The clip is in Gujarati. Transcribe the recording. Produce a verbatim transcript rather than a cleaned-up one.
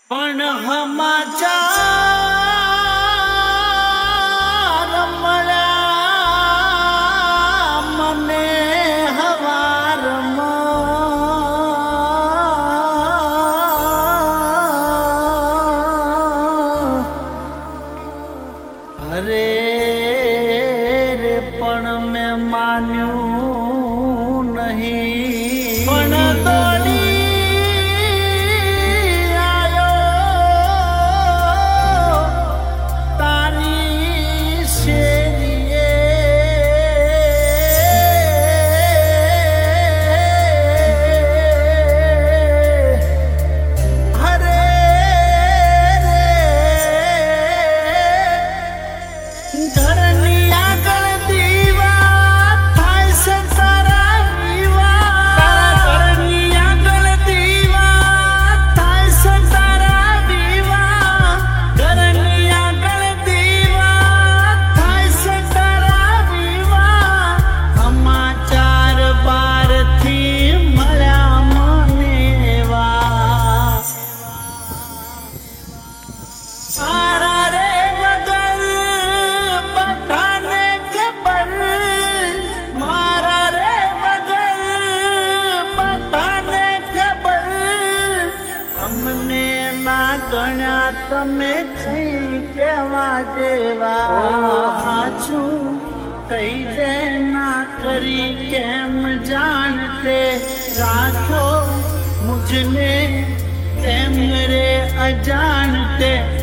પણ સમાચાર મળ્યા મને હવારમાં અરે રે પણ મેં માન્યું નહીં પણ દોડી ગણ્યા તમે છી કેવા જેવા હાચું કઈ દે ના કરી કેમ જાણતે રાખો મુझने તેમ રે અજાણતે